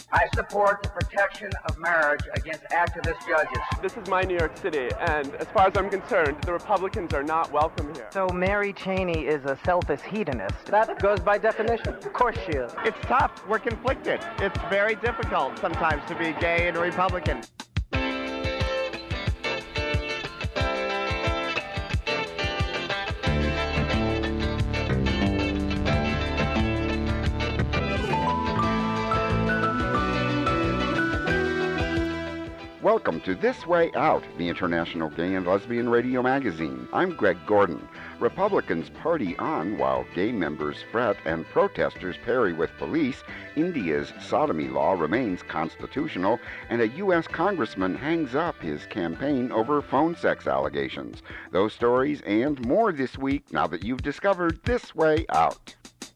I support the protection of marriage against activist judges. This is my New York City, and as far as I'm concerned, the Republicans are not welcome here. So Mary Cheney is a selfish hedonist. That goes by definition. Of course she is. It's tough. We're conflicted. It's very difficult sometimes to be gay and a Republican. Welcome to This Way Out, the International Gay and Lesbian Radio Magazine. I'm Greg Gordon. Republicans party on while gay members fret and protesters parry with police. India's sodomy law remains constitutional, and a U.S. congressman hangs up his campaign over phone sex allegations. Those stories and more this week now that you've discovered This Way Out.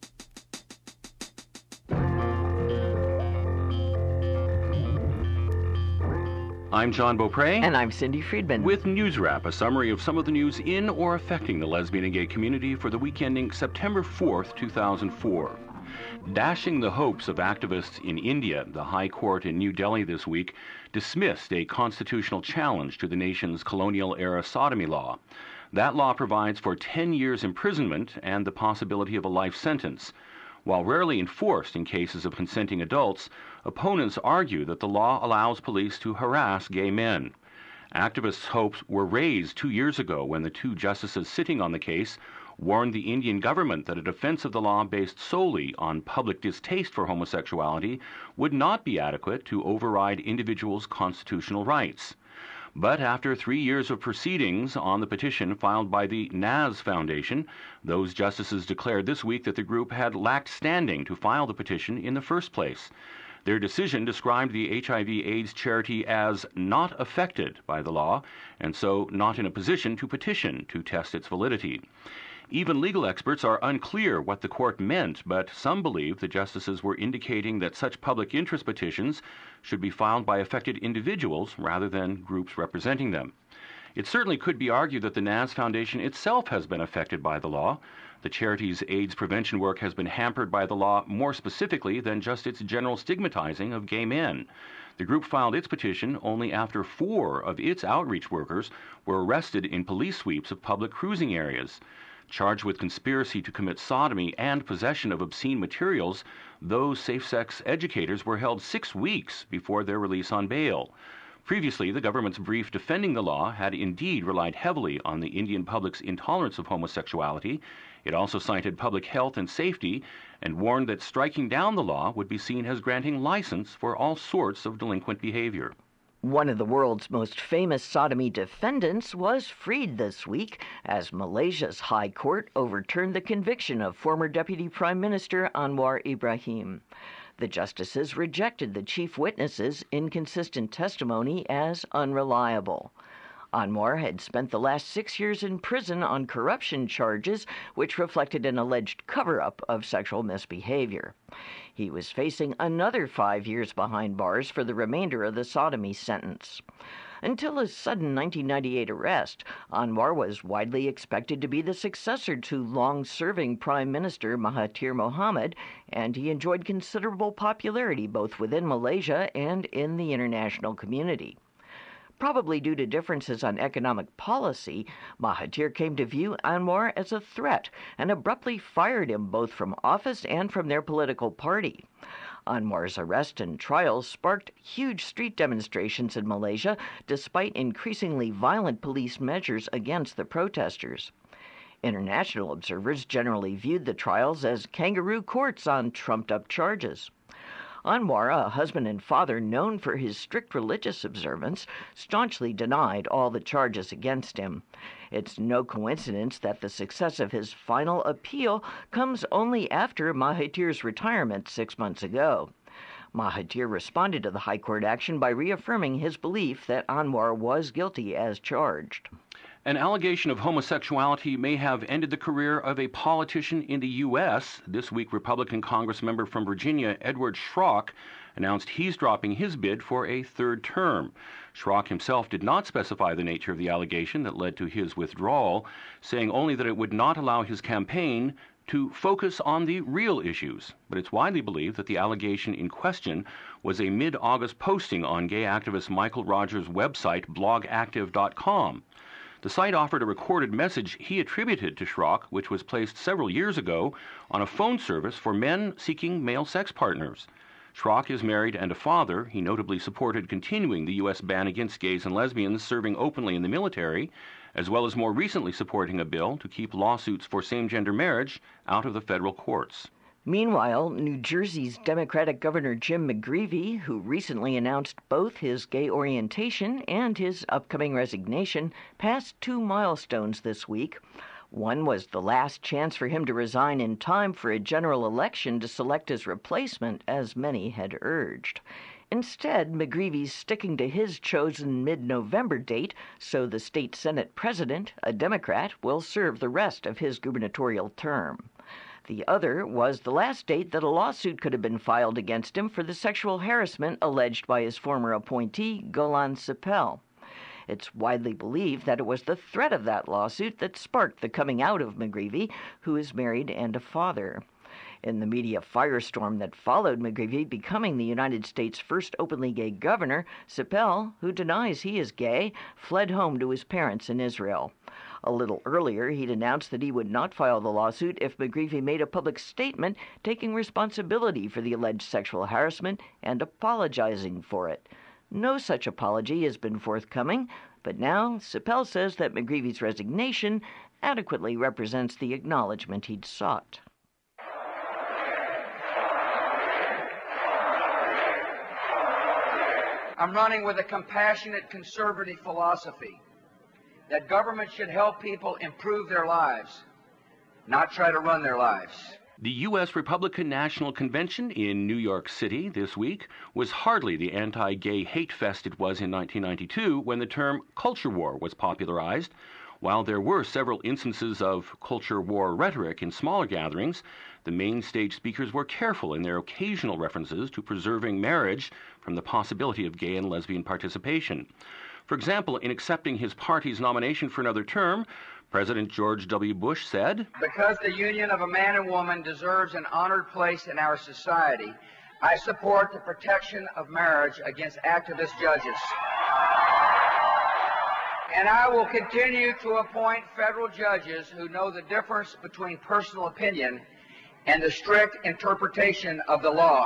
I'm John Beaupre. And I'm Cindy Friedman. With News Wrap, a summary of some of the news in or affecting the lesbian and gay community for the week ending September 4th, 2004. Dashing the hopes of activists in India, the High Court in New Delhi this week dismissed a constitutional challenge to the nation's colonial-era sodomy law. That law provides for 10 years imprisonment and the possibility of a life sentence. While rarely enforced in cases of consenting adults, opponents argue that the law allows police to harass gay men. Activists' hopes were raised 2 years ago when the two justices sitting on the case warned the Indian government that a defense of the law based solely on public distaste for homosexuality would not be adequate to override individuals' constitutional rights. But after 3 years of proceedings on the petition filed by the Naz Foundation, those justices declared this week that the group had lacked standing to file the petition in the first place. Their decision described the HIV/AIDS charity as not affected by the law, and so not in a position to petition to test its validity. Even legal experts are unclear what the court meant, but some believe the justices were indicating that such public interest petitions should be filed by affected individuals rather than groups representing them. It certainly could be argued that the Naz Foundation itself has been affected by the law. The charity's AIDS prevention work has been hampered by the law more specifically than just its general stigmatizing of gay men. The group filed its petition only after 4 of its outreach workers were arrested in police sweeps of public cruising areas. Charged with conspiracy to commit sodomy and possession of obscene materials, those safe-sex educators were held 6 weeks before their release on bail. Previously, the government's brief defending the law had indeed relied heavily on the Indian public's intolerance of homosexuality. It also cited public health and safety and warned that striking down the law would be seen as granting license for all sorts of delinquent behavior. One of the world's most famous sodomy defendants was freed this week as Malaysia's High Court overturned the conviction of former Deputy Prime Minister Anwar Ibrahim. The justices rejected the chief witness's inconsistent testimony as unreliable. Anwar had spent the last 6 years in prison on corruption charges, which reflected an alleged cover-up of sexual misbehavior. He was facing another 5 years behind bars for the remainder of the sodomy sentence. Until his sudden 1998 arrest, Anwar was widely expected to be the successor to long-serving Prime Minister Mahathir Mohamad, and he enjoyed considerable popularity both within Malaysia and in the international community. Probably due to differences on economic policy, Mahathir came to view Anwar as a threat and abruptly fired him both from office and from their political party. Anwar's arrest and trial sparked huge street demonstrations in Malaysia, despite increasingly violent police measures against the protesters. International observers generally viewed the trials as kangaroo courts on trumped-up charges. Anwar, a husband and father known for his strict religious observance, staunchly denied all the charges against him. It's no coincidence that the success of his final appeal comes only after Mahathir's retirement 6 months ago. Mahathir responded to the High Court action by reaffirming his belief that Anwar was guilty as charged. An allegation of homosexuality may have ended the career of a politician in the U.S. This week, Republican Congressmember from Virginia, Edward Schrock, announced he's dropping his bid for a third term. Schrock himself did not specify the nature of the allegation that led to his withdrawal, saying only that it would not allow his campaign to focus on the real issues, but it's widely believed that the allegation in question was a mid-August posting on gay activist Michael Rogers' website, blogactive.com. The site offered a recorded message he attributed to Schrock, which was placed several years ago on a phone service for men seeking male sex partners. Schrock is married and a father. He notably supported continuing the U.S. ban against gays and lesbians serving openly in the military, as well as more recently supporting a bill to keep lawsuits for same-gender marriage out of the federal courts. Meanwhile, New Jersey's Democratic Governor Jim McGreevey, who recently announced both his gay orientation and his upcoming resignation, passed 2 milestones this week. One was the last chance for him to resign in time for a general election to select his replacement, as many had urged. Instead, McGreevey's sticking to his chosen mid-November date, so the state Senate president, a Democrat, will serve the rest of his gubernatorial term. The other was the last date that a lawsuit could have been filed against him for the sexual harassment alleged by his former appointee, Golan Sipel. It's widely believed that it was the threat of that lawsuit that sparked the coming out of McGreevey, who is married and a father. In the media firestorm that followed McGreevey becoming the United States' first openly gay governor, Sipel, who denies he is gay, fled home to his parents in Israel. A little earlier, he'd announced that he would not file the lawsuit if McGreevey made a public statement taking responsibility for the alleged sexual harassment and apologizing for it. No such apology has been forthcoming, but now Sipel says that McGreevey's resignation adequately represents the acknowledgement he'd sought. I'm running with a compassionate conservative philosophy that government should help people improve their lives, not try to run their lives. The U.S. Republican National Convention in New York City this week was hardly the anti-gay hate fest it was in 1992 when the term culture war was popularized. While there were several instances of culture war rhetoric in smaller gatherings, the main stage speakers were careful in their occasional references to preserving marriage from the possibility of gay and lesbian participation. For example, in accepting his party's nomination for another term, President George W. Bush said, "Because the union of a man and woman deserves an honored place in our society, I support the protection of marriage against activist judges. And I will continue to appoint federal judges who know the difference between personal opinion and the strict interpretation of the law."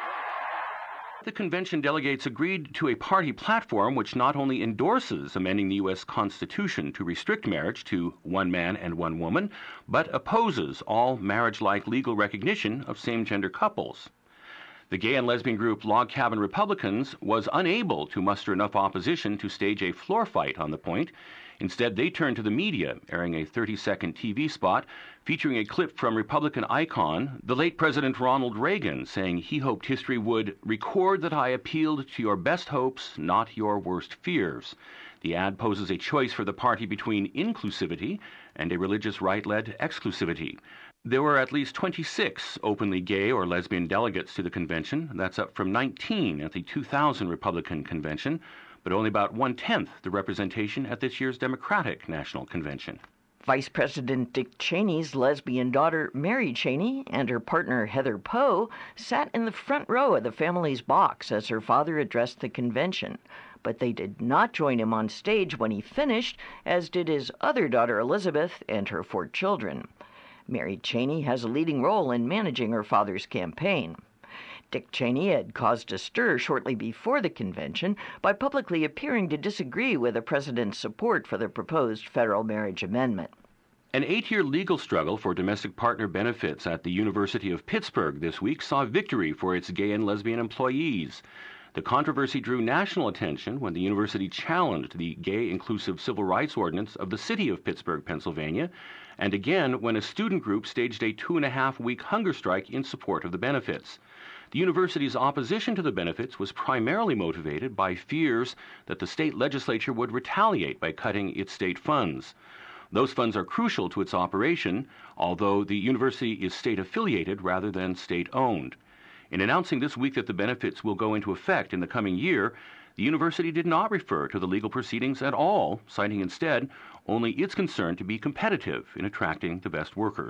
The convention delegates agreed to a party platform which not only endorses amending the U.S. Constitution to restrict marriage to one man and one woman, but opposes all marriage-like legal recognition of same-gender couples. The gay and lesbian group Log Cabin Republicans was unable to muster enough opposition to stage a floor fight on the point. Instead, they turned to the media, airing a 30-second TV spot featuring a clip from Republican icon, the late President Ronald Reagan, saying he hoped history would record that I appealed to your best hopes, not your worst fears. The ad poses a choice for the party between inclusivity and a religious right-led exclusivity. There were at least 26 openly gay or lesbian delegates to the convention. That's up from 19 at the 2000 Republican convention, but only about 1/10 the representation at this year's Democratic National Convention. Vice President Dick Cheney's lesbian daughter, Mary Cheney, and her partner, Heather Poe, sat in the front row of the family's box as her father addressed the convention. But they did not join him on stage when he finished, as did his other daughter, Elizabeth, and her 4 children. Mary Cheney has a leading role in managing her father's campaign. Dick Cheney had caused a stir shortly before the convention by publicly appearing to disagree with the president's support for the proposed federal marriage amendment. An 8-year legal struggle for domestic partner benefits at the University of Pittsburgh this week saw victory for its gay and lesbian employees. The controversy drew national attention when the university challenged the gay inclusive civil rights ordinance of the city of Pittsburgh, Pennsylvania, and again when a student group staged a 2.5-week hunger strike in support of the benefits. The university's opposition to the benefits was primarily motivated by fears that the state legislature would retaliate by cutting its state funds. Those funds are crucial to its operation, although the university is state-affiliated rather than state-owned. In announcing this week that the benefits will go into effect in the coming year, the university did not refer to the legal proceedings at all, citing instead only its concern to be competitive in attracting the best workers.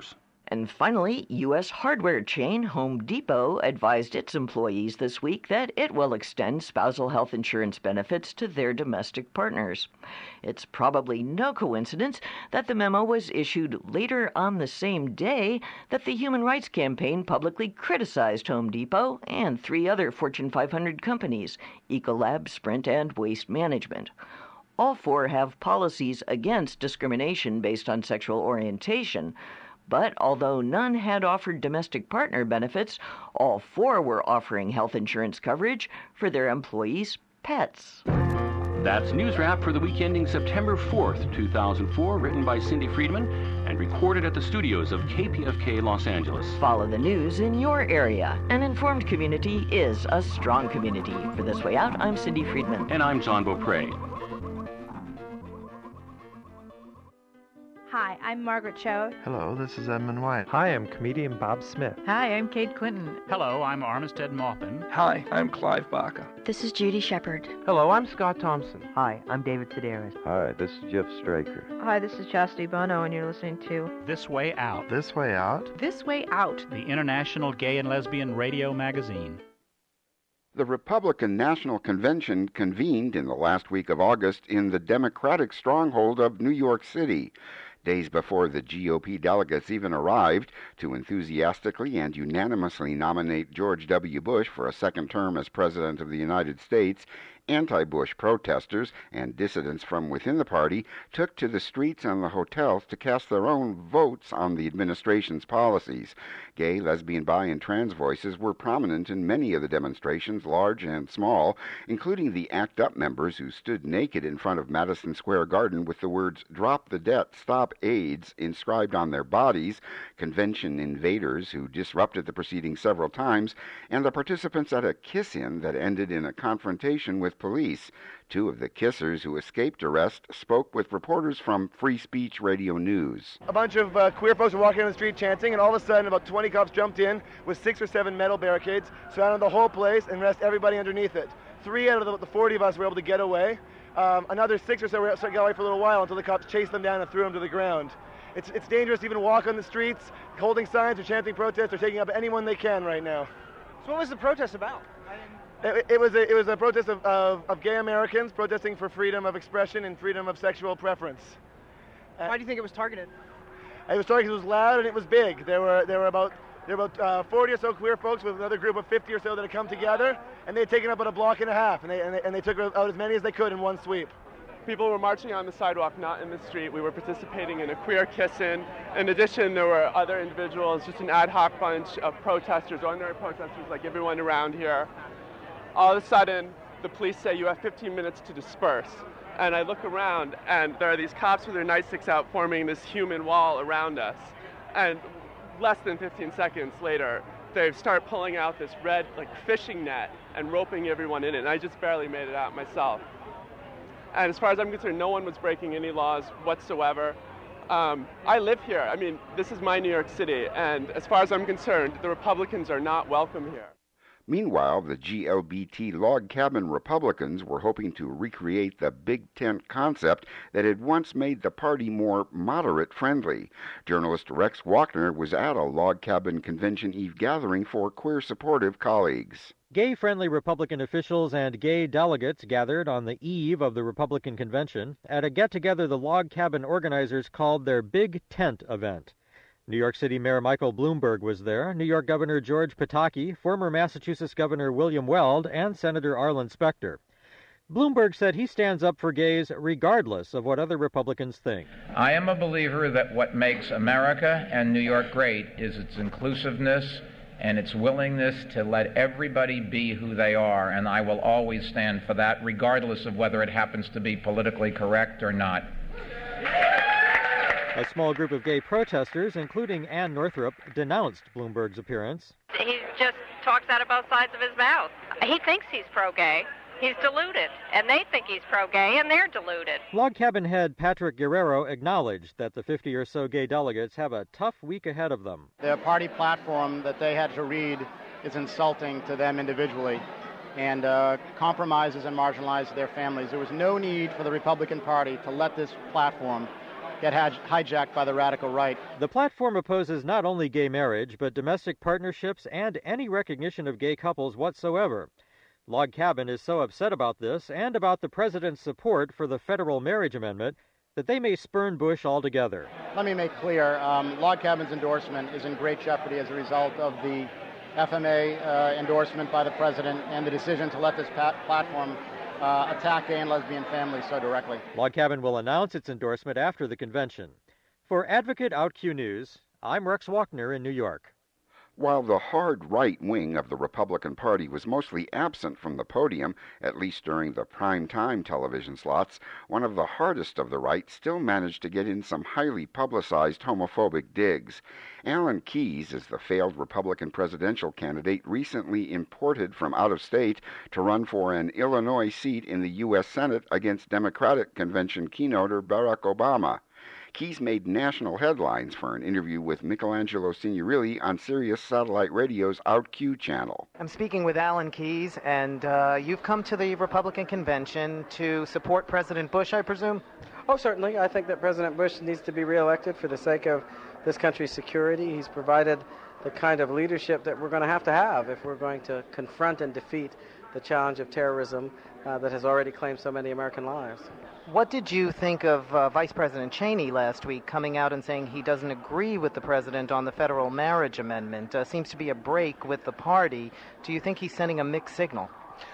And finally, U.S. hardware chain Home Depot advised its employees this week that it will extend spousal health insurance benefits to their domestic partners. It's probably no coincidence that the memo was issued later on the same day that the Human Rights Campaign publicly criticized Home Depot and 3 other Fortune 500 companies, Ecolab, Sprint, and Waste Management. All 4 have policies against discrimination based on sexual orientation. But although none had offered domestic partner benefits, all 4 were offering health insurance coverage for their employees' pets. That's News Wrap for the week ending September 4th, 2004, written by Cindy Friedman and recorded at the studios of KPFK Los Angeles. Follow the news in your area. An informed community is a strong community. For This Way Out, I'm Cindy Friedman. And I'm John Beaupre. Hi, I'm Margaret Cho. Hello, this is Edmund White. Hi, I'm comedian Bob Smith. Hi, I'm Kate Clinton. Hello, I'm Armistead Maupin. Hi, I'm Clive Barker. This is Judy Shepard. Hello, I'm Scott Thompson. Hi, I'm David Sedaris. Hi, this is Jeff Straker. Hi, this is Chastity Bono, and you're listening to This Way Out. This Way Out? This Way Out. The International Gay and Lesbian Radio Magazine. The Republican National Convention convened in the last week of August in the Democratic stronghold of New York City. Days before the GOP delegates even arrived to enthusiastically and unanimously nominate George W. Bush for a second term as President of the United States, anti-Bush protesters and dissidents from within the party took to the streets and the hotels to cast their own votes on the administration's policies. Gay, lesbian, bi, and trans voices were prominent in many of the demonstrations, large and small, including the ACT UP members who stood naked in front of Madison Square Garden with the words, "Drop the debt, stop AIDS," inscribed on their bodies, convention invaders who disrupted the proceedings several times, and the participants at a kiss-in that ended in a confrontation with police. 2 of the kissers who escaped arrest spoke with reporters from Free Speech Radio News. A bunch of queer folks were walking down the street chanting, and all of a sudden about 20 cops jumped in with 6 or 7 metal barricades, surrounded the whole place, and arrested everybody underneath it. 3 out of the 40 of us were able to get away. Another 6 or so were able to get away for a little while until the cops chased them down and threw them to the ground. It's dangerous to even walk on the streets, holding signs or chanting protests or taking up anyone they can right now. So what was the protest about? It was a protest of gay Americans protesting for freedom of expression and freedom of sexual preference. Why do you think it was targeted? It was targeted. It was loud and it was big. There were about 40 or so queer folks with another group of 50 or so that had come together, and they had taken up about a block and a half, and they took out as many as they could in one sweep. People were marching on the sidewalk, not in the street. We were participating in a queer kiss-in. In addition, there were other individuals, just an ad hoc bunch of protesters, ordinary protesters like everyone around here. All of a sudden, the police say you have 15 minutes to disperse. And I look around, and there are these cops with their nightsticks out forming this human wall around us. And less than 15 seconds later, they start pulling out this red fishing net and roping everyone in it. And I just barely made it out myself. And as far as I'm concerned, no one was breaking any laws whatsoever. I live here. I mean, this is my New York City. And as far as I'm concerned, the Republicans are not welcome here. Meanwhile, the GLBT log cabin Republicans were hoping to recreate the big tent concept that had once made the party more moderate-friendly. Journalist Rex Walkner was at a log cabin convention eve gathering for queer-supportive colleagues. Gay-friendly Republican officials and gay delegates gathered on the eve of the Republican convention at a get-together the log cabin organizers called their Big Tent event. New York City Mayor Michael Bloomberg was there, New York Governor George Pataki, former Massachusetts Governor William Weld, and Senator Arlen Specter. Bloomberg said he stands up for gays regardless of what other Republicans think. I am a believer that what makes America and New York great is its inclusiveness and its willingness to let everybody be who they are, and I will always stand for that, regardless of whether it happens to be politically correct or not. A small group of gay protesters, including Ann Northrup, denounced Bloomberg's appearance. He just talks out of both sides of his mouth. He thinks he's pro-gay. He's deluded. And they think he's pro-gay, and they're deluded. Log cabin head Patrick Guerrero acknowledged that the 50 or so gay delegates have a tough week ahead of them. Their party platform that they had to read is insulting to them individually and compromises and marginalizes their families. There was no need for the Republican Party to let this platform get hijacked by the radical right. The platform opposes not only gay marriage, but domestic partnerships and any recognition of gay couples whatsoever. Log Cabin is so upset about this and about the president's support for the federal marriage amendment that they may spurn Bush altogether. Let me make clear, Log Cabin's endorsement is in great jeopardy as a result of the FMA endorsement by the president and the decision to let this platform attack gay and lesbian families so directly. Log Cabin will announce its endorsement after the convention. For Advocate OutQ News, I'm Rex Walkner in New York. While the hard right wing of the Republican Party was mostly absent from the podium, at least during the prime-time television slots, one of the hardest of the right still managed to get in some highly publicized homophobic digs. Alan Keyes is the failed Republican presidential candidate recently imported from out of state to run for an Illinois seat in the U.S. Senate against Democratic convention keynoter Barack Obama. Keyes made national headlines for an interview with Michelangelo Signorilli on Sirius Satellite Radio's OutQ channel. I'm speaking with Alan Keyes, and you've come to the Republican convention to support President Bush, I presume? Oh, certainly. I think that President Bush needs to be reelected for the sake of this country's security. He's provided the kind of leadership that we're going to have if we're going to confront and defeat the challenge of terrorism that has already claimed so many American lives. What did you think of Vice President Cheney last week coming out and saying he doesn't agree with the president on the federal marriage amendment? Seems to be a break with the party. Do you think he's sending a mixed signal?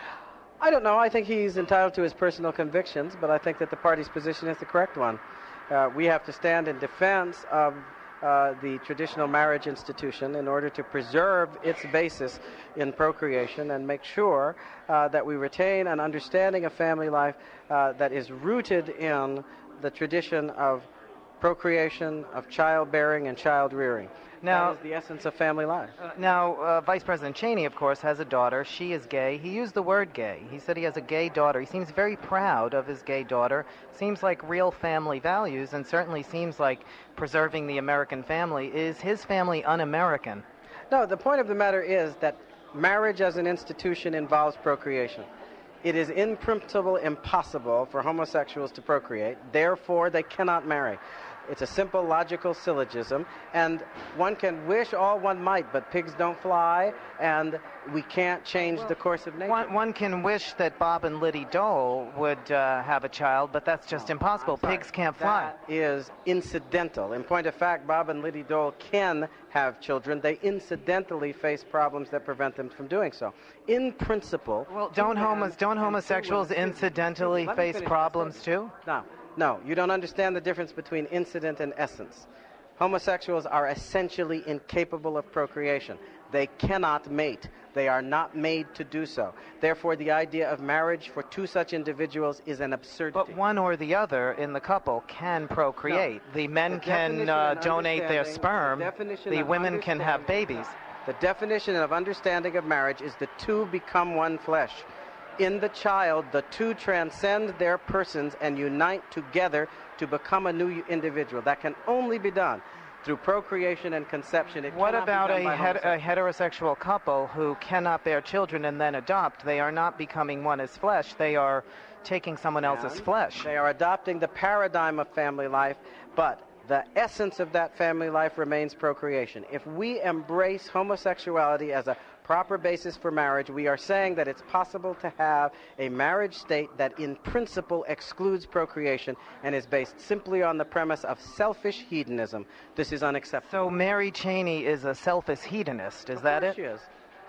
I don't know. I think he's entitled to his personal convictions, but I think that the party's position is the correct one. We have to stand in defense of the traditional marriage institution in order to preserve its basis in procreation and make sure that we retain an understanding of family life that is rooted in the tradition of procreation, of childbearing and child rearing. That is the essence of family life. Now, Vice President Cheney, of course, has a daughter. She is gay. He used the word gay. He said he has a gay daughter. He seems very proud of his gay daughter. Seems like real family values, and certainly seems like preserving the American family. Is his family un-American? No, the point of the matter is that marriage as an institution involves procreation. It is in principle impossible for homosexuals to procreate. Therefore, they cannot marry. It's a simple logical syllogism, and one can wish all one might, but pigs don't fly, and we can't change the course of nature. One can wish that Bob and Liddy Dole would have a child, but that's just impossible. Pigs can't fly. That is incidental. In point of fact, Bob and Liddy Dole can have children. They incidentally face problems that prevent them from doing so. In principle... Well, don't homosexuals incidentally face problems too? No, you don't understand the difference between incident and essence. Homosexuals are essentially incapable of procreation. They cannot mate. They are not made to do so. Therefore, the idea of marriage for two such individuals is an absurdity. But one or the other in the couple can procreate. No. The men can donate their sperm. The women can have babies. The definition of understanding of marriage is the two become one flesh. In the child, the two transcend their persons and unite together to become a new individual. That can only be done through procreation and conception. What about a heterosexual couple who cannot bear children and then adopt? They are not becoming one as flesh. They are taking someone else's flesh. They are adopting the paradigm of family life, but the essence of that family life remains procreation. If we embrace homosexuality as a proper basis for marriage, we are saying that it's possible to have a marriage state that in principle excludes procreation and is based simply on the premise of selfish hedonism. This is unacceptable. So Mary Cheney is a selfish hedonist, is that it? Of course she is.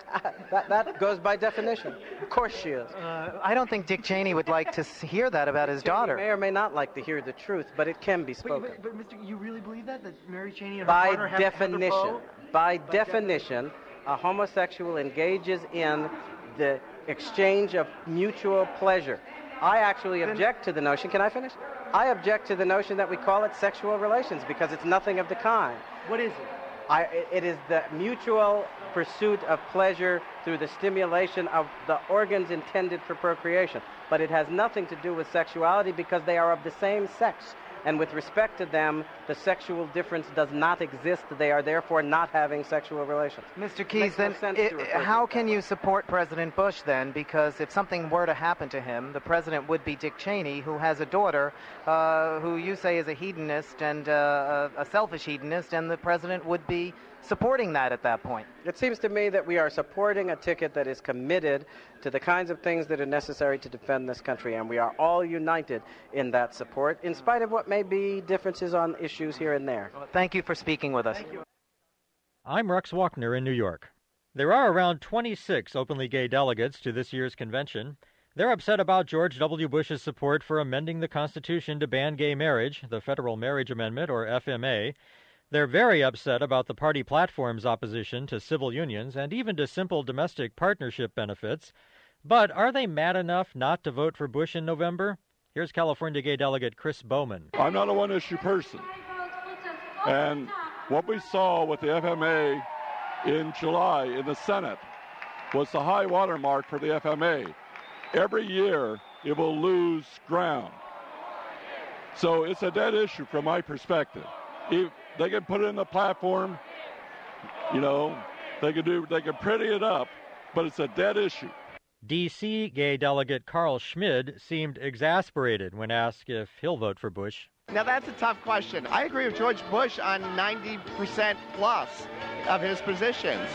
That goes by definition. Of course she is. I don't think Dick Cheney would like to hear that about his daughter. He may or may not like to hear the truth, but it can be spoken. But Mr., you really believe that Mary Cheney and her partner have By definition, a homosexual engages in the exchange of mutual pleasure. I actually object to the notion. Can I finish? I object to the notion that we call it sexual relations because it's nothing of the kind. What is it? It is the mutual pursuit of pleasure through the stimulation of the organs intended for procreation. But it has nothing to do with sexuality because they are of the same sex. And with respect to them, the sexual difference does not exist. They are therefore not having sexual relations. Mr. Keyes, then how can you support President Bush then? Because if something were to happen to him, the president would be Dick Cheney, who has a daughter who you say is a hedonist and a selfish hedonist, and the president would be supporting that at that point. It seems to me that we are supporting a ticket that is committed to the kinds of things that are necessary to defend this country, and we are all united in that support, in spite of what may be differences on issues here and there. Well, thank you for speaking with us. I'm Rex Walkner in New York. There are around 26 openly gay delegates to this year's convention. They're upset about George W. Bush's support for amending the Constitution to ban gay marriage, the Federal Marriage Amendment, or FMA. They're very upset about the party platform's opposition to civil unions and even to simple domestic partnership benefits. But are they mad enough not to vote for Bush in November? Here's California gay delegate Chris Bowman. I'm not a one-issue person. And what we saw with the FMA in July in the Senate was the high water mark for the FMA. Every year, it will lose ground. So it's a dead issue from my perspective. If they can put it in the platform, you know, they can pretty it up, but it's a dead issue. D.C. gay delegate Carl Schmid seemed exasperated when asked if he'll vote for Bush. Now, that's a tough question. I agree with George Bush on 90% plus of his positions.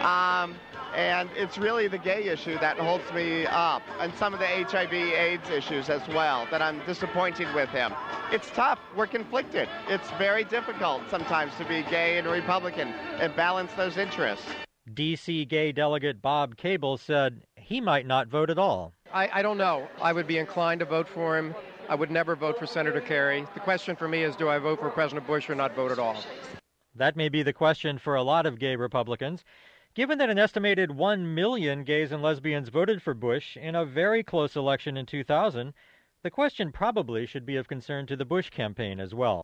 And it's really the gay issue that holds me up, and some of the HIV/AIDS issues as well that I'm disappointed with him. It's tough. We're conflicted. It's very difficult sometimes to be gay and a Republican and balance those interests. D.C. gay delegate Bob Cable said he might not vote at all. I don't know. I would be inclined to vote for him. I would never vote for Senator Kerry. The question for me is, do I vote for President Bush or not vote at all? That may be the question for a lot of gay Republicans. Given that an estimated 1 million gays and lesbians voted for Bush in a very close election in 2000, the question probably should be of concern to the Bush campaign as well.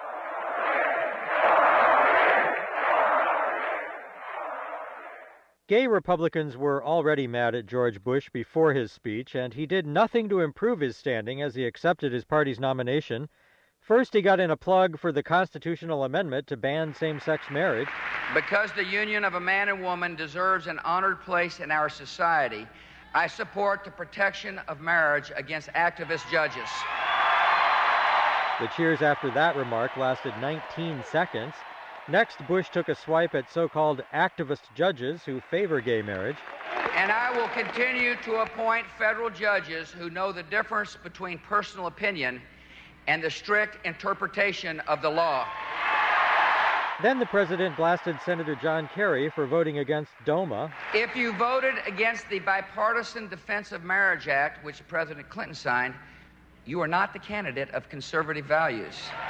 Gay Republicans were already mad at George Bush before his speech, and he did nothing to improve his standing as he accepted his party's nomination. First, he got in a plug for the constitutional amendment to ban same-sex marriage. Because the union of a man and woman deserves an honored place in our society, I support the protection of marriage against activist judges. The cheers after that remark lasted 19 seconds. Next, Bush took a swipe at so-called activist judges who favor gay marriage. And I will continue to appoint federal judges who know the difference between personal opinion and the strict interpretation of the law. Then the president blasted Senator John Kerry for voting against DOMA. If you voted against the Bipartisan Defense of Marriage Act, which President Clinton signed, you are not the candidate of conservative values.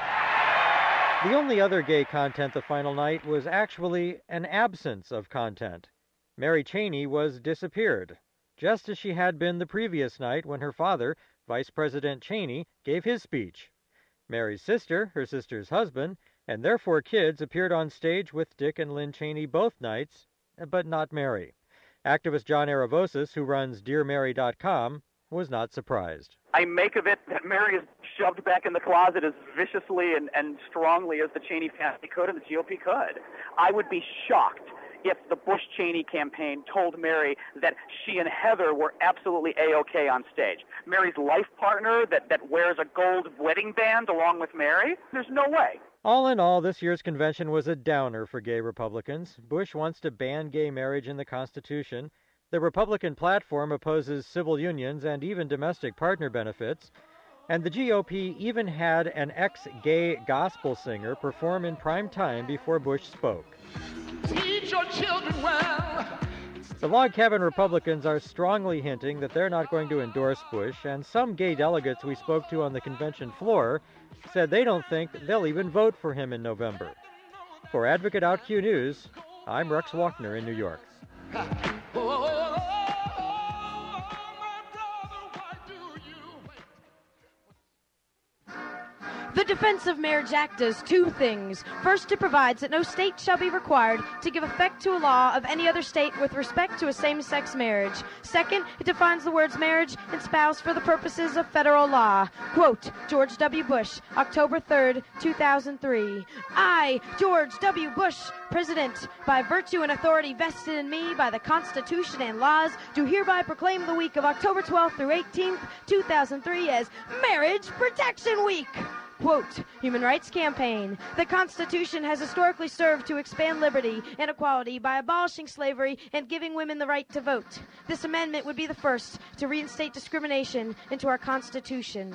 The only other gay content the final night was actually an absence of content. Mary Cheney was disappeared, just as she had been the previous night when her father, Vice President Cheney, gave his speech. Mary's sister, her sister's husband, and their 4 kids appeared on stage with Dick and Lynn Cheney both nights, but not Mary. Activist John Aravosis, who runs DearMary.com, was not surprised. I make of it that Mary is shoved back in the closet as viciously and strongly as the Cheney family could and the GOP could. I would be shocked if the Bush-Cheney campaign told Mary that she and Heather were absolutely A-OK on stage. Mary's life partner that wears a gold wedding band along with Mary? There's no way. All in all, this year's convention was a downer for gay Republicans. Bush wants to ban gay marriage in the Constitution. The Republican platform opposes civil unions and even domestic partner benefits. And the GOP even had an ex-gay gospel singer perform in prime time before Bush spoke. Teach your children well. The log cabin Republicans are strongly hinting that they're not going to endorse Bush, and some gay delegates we spoke to on the convention floor said they don't think they'll even vote for him in November. For Advocate OutQ News, I'm Rex Walkner in New York. The Defense of Marriage Act does two things. First, it provides that no state shall be required to give effect to a law of any other state with respect to a same-sex marriage. Second, it defines the words marriage and spouse for the purposes of federal law. Quote, George W. Bush, October 3rd, 2003. I, George W. Bush, President, by virtue and authority vested in me by the Constitution and laws, do hereby proclaim the week of October 12th through 18th, 2003 as Marriage Protection Week. Quote, Human Rights Campaign. The Constitution has historically served to expand liberty and equality by abolishing slavery and giving women the right to vote. This amendment would be the first to reinstate discrimination into our Constitution.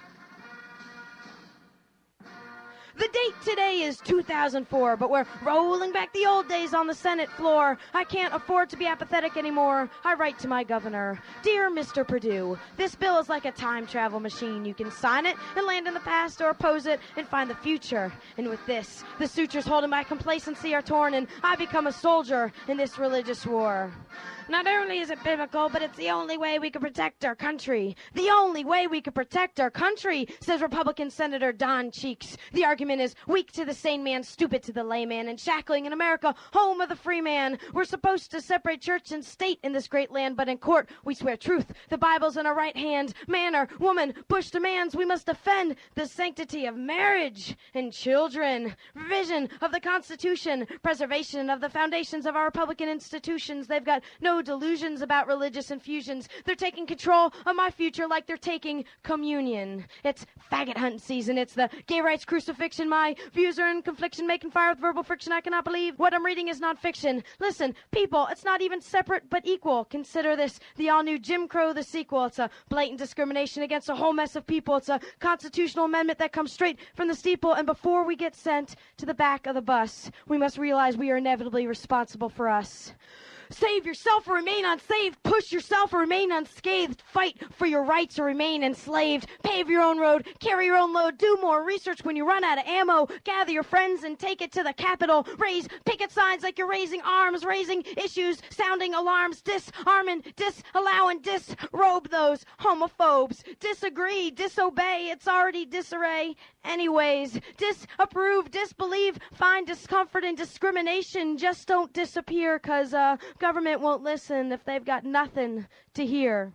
The date today is 2004, but we're rolling back the old days on the Senate floor. I can't afford to be apathetic anymore. I write to my governor. Dear Mr. Perdue, this bill is like a time travel machine. You can sign it and land in the past or oppose it and find the future. And with this, the sutures holding my complacency are torn and I become a soldier in this religious war. Not only is it biblical, but it's the only way we can protect our country. The only way we can protect our country, says Republican Senator Don Cheeks. The argument is weak to the sane man, stupid to the layman, and shackling in America, home of the free man. We're supposed to separate church and state in this great land, but in court we swear truth. The Bible's in our right hand. Man or woman, Bush demands we must defend the sanctity of marriage and children. Revision of the Constitution, preservation of the foundations of our Republican institutions. They've got no delusions about religious infusions. They're taking control of my future like they're taking communion. It's faggot hunting season. It's the gay rights crucifixion. My views are in confliction, making fire with verbal friction. I cannot believe what I'm reading is nonfiction. Listen, people, it's not even separate but equal. Consider this, the all-new Jim Crow, the sequel. It's a blatant discrimination against a whole mess of people. It's a constitutional amendment that comes straight from the steeple, and before we get sent to the back of the bus, we must realize we are inevitably responsible for us. Save yourself or remain unsaved. Push yourself or remain unscathed. Fight for your rights or remain enslaved. Pave your own road. Carry your own load. Do more research when you run out of ammo. Gather your friends and take it to the Capitol. Raise picket signs like you're raising arms. Raising issues. Sounding alarms. Disarm and disallow and disrobe those homophobes. Disagree. Disobey. It's already disarray. Anyways, disapprove, disbelieve, find discomfort and discrimination. Just don't disappear, 'cause government won't listen if they've got nothing to hear.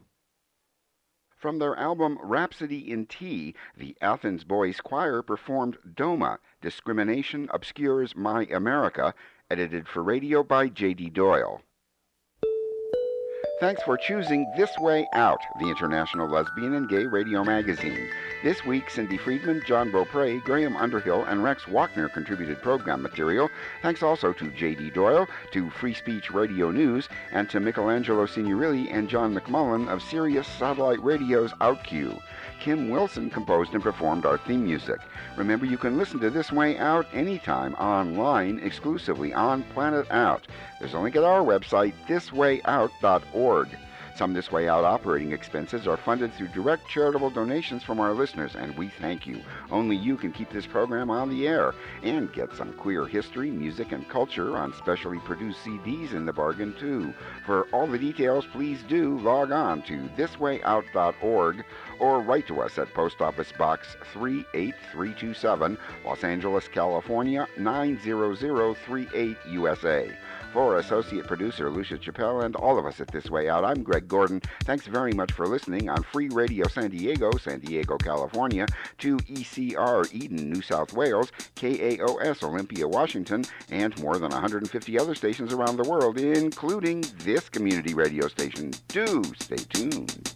From their album Rhapsody in Tea, the Athens Boys Choir performed Doma, Discrimination Obscures My America, edited for radio by J.D. Doyle. Thanks for choosing This Way Out, the International Lesbian and Gay Radio Magazine. This week, Cindy Friedman, John Beaupre, Graham Underhill, and Rex Wachner contributed program material. Thanks also to J.D. Doyle, to Free Speech Radio News, and to Michelangelo Signorilli and John McMullen of Sirius Satellite Radio's OutQ. Kim Wilson composed and performed our theme music. Remember, you can listen to This Way Out anytime online, exclusively on Planet Out. There's a link at our website, thiswayout.org. Some This Way Out operating expenses are funded through direct charitable donations from our listeners, and we thank you. Only you can keep this program on the air and get some queer history, music, and culture on specially produced CDs in the bargain, too. For all the details, please do log on to thiswayout.org or write to us at Post Office Box 38327, Los Angeles, California, 90038, USA. For Associate Producer Lucia Chappelle and all of us at This Way Out, I'm Greg Gordon. Thanks very much for listening on Free Radio San Diego, California, to ECR Eden, New South Wales, KAOS Olympia, Washington, and more than 150 other stations around the world, including this community radio station. Do stay tuned.